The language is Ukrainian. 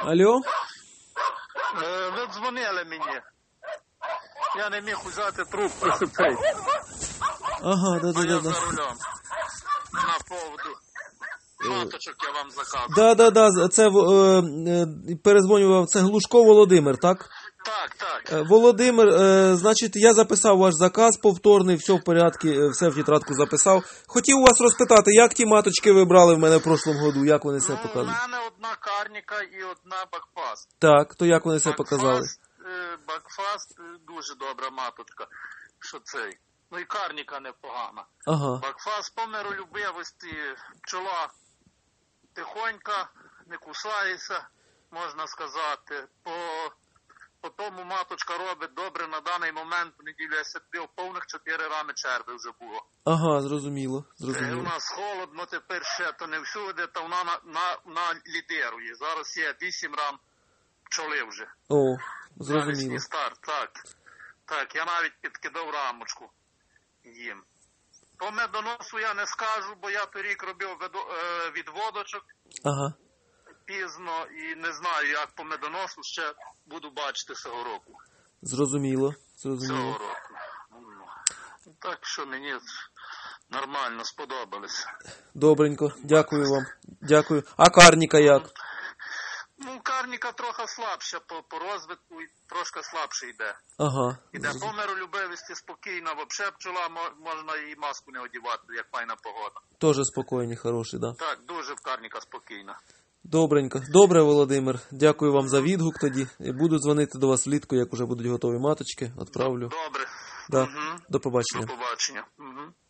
Алло? Ви дзвонили мені. Я не міг взяти трубку цей. Ага, Бо я да. за рулем. На поводу маточок я вам заказував. Да, це перезвонював, це Глушко Володимир, так? Так. Володимир, значить, я записав ваш заказ повторний, все в порядку, все в тетрадку записав. Хотів у вас розпитати, як ті маточки ви брали в мене в прошлому году, як вони себе У показують? мене одна карніка і одна бакфаст. Так, то як вони себе показали? Бакфаст дуже добра маточка, що цей. Ну і карніка непогана. Ага. Бакфаст по миролюбивості, пчола тихонька, не кусається, можна сказати. По тому маточка робить добре на даний момент, в неділю я сидів, повних 4 рами черви вже було. Ага, зрозуміло. У нас холодно тепер ще, то не всюди, то вона на лідерує. Зараз є 8 рам пчоли вже. О, зрозуміло. Старт, так, я навіть підкидав рамочку їм. По медоносу я не скажу, бо я торік робив відводочок. Ага. Пізно і не знаю, як по медоносу ще буду бачити цього року. Зрозуміло. Цього року. Так що мені нормально сподобалося. Добренько, дякую вам. Дякую. А карніка як? Ну, карніка трохи слабша по розвитку, і трошки слабше йде. Ага. Іде по миролюбивості спокійна, взагалі пчола, можна і маску не одягати, як файна погода. Тоже спокійні, хороші, да. Так, дуже карніка спокійна. Добренько. Добре, Володимир. Дякую вам за відгук тоді. І буду дзвонити до вас влітку, як вже будуть готові маточки. Відправлю. Добре. Да. Угу. До побачення. До побачення. Угу.